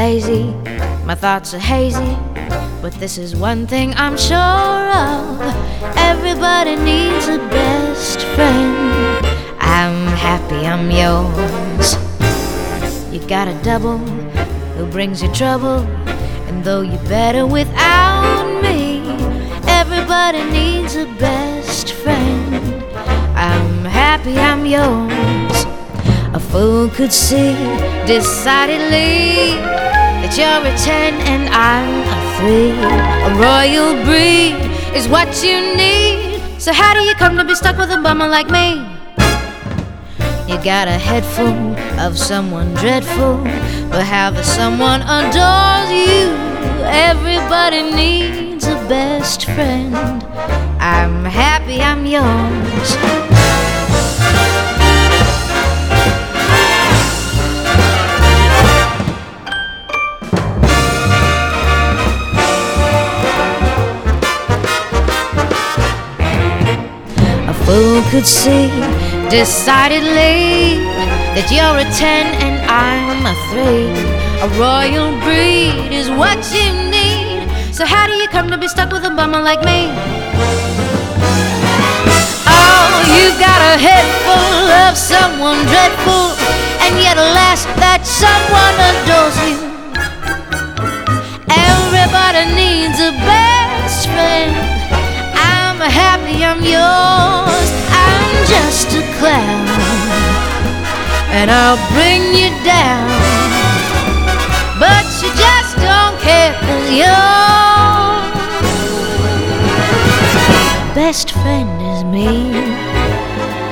lazy, my thoughts are hazy, but this is one thing I'm sure of: everybody needs a best friend. I'm happy I'm yours. You got a double who brings you trouble, and though you're better without me, everybody needs a best friend. I'm happy I'm yours. A fool could see decidedly that you're a 10 and I'm a 3. A royal breed is what you need. So how do you come to be stuck with a bummer like me? You got a head full of someone dreadful, but how the someone adores you. Everybody needs a best friend. I'm happy I'm yours. Who could see decidedly that you're a 10 and I'm a 3? A royal breed is what you need. So how do you come to be stuck with a bummer like me? Oh, you've got a head full of someone dreadful, and yet alas, that someone adores you. Everybody needs a best friend. I'm happy I'm yours. I'm just a clown, and I'll bring you down, but you just don't care, 'cause your best friend is me.